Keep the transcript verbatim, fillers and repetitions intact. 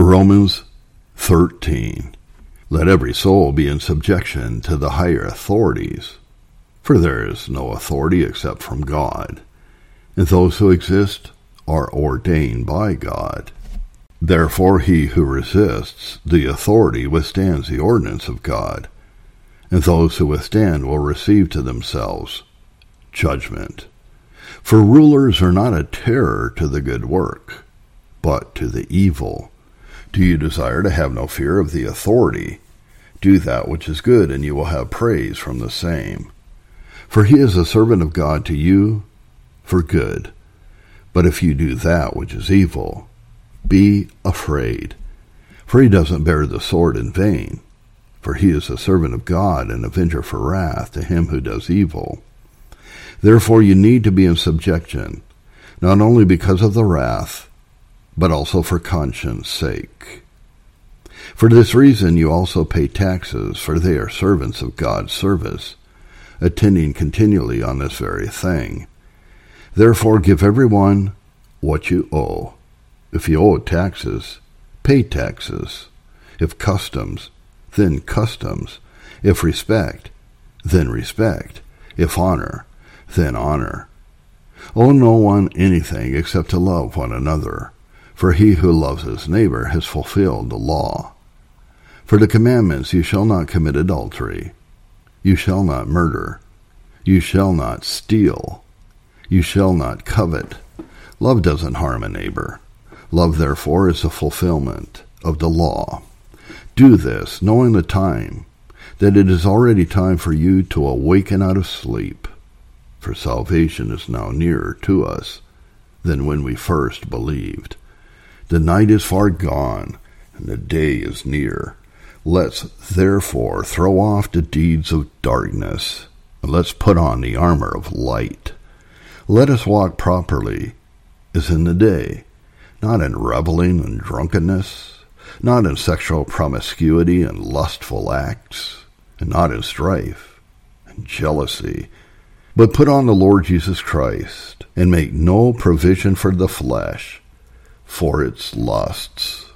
Romans thirteen. Let every soul be in subjection to the higher authorities, for there is no authority except from God, and those who exist are ordained by God. Therefore he who resists the authority withstands the ordinance of God, and those who withstand will receive to themselves judgment. For rulers are not a terror to the good work, but to the evil. Do you desire to have no fear of the authority? Do that which is good, and you will have praise from the same. For he is a servant of God to you for good. But if you do that which is evil, be afraid, for he doesn't bear the sword in vain. For he is a servant of God, an avenger for wrath to him who does evil. Therefore you need to be in subjection, not only because of the wrath, but also for conscience' sake. For this reason you also pay taxes, for they are servants of God's service, attending continually on this very thing. Therefore give every one what you owe. If you owe taxes, pay taxes. If customs, then customs. If respect, then respect. If honor, then honor. Owe no one anything except to love one another, for he who loves his neighbor has fulfilled the law. For the commandments, you shall not commit adultery, you shall not murder, you shall not steal, you shall not covet. Love doesn't harm a neighbor. Love, therefore, is the fulfillment of the law. Do this, knowing the time, that it is already time for you to awaken out of sleep, for salvation is now nearer to us than when we first believed. The night is far gone, and the day is near. Let's therefore throw off the deeds of darkness, and let's put on the armor of light. Let us walk properly as in the day, not in reveling and drunkenness, not in sexual promiscuity and lustful acts, and not in strife and jealousy, but put on the Lord Jesus Christ, and make no provision for the flesh for its lusts.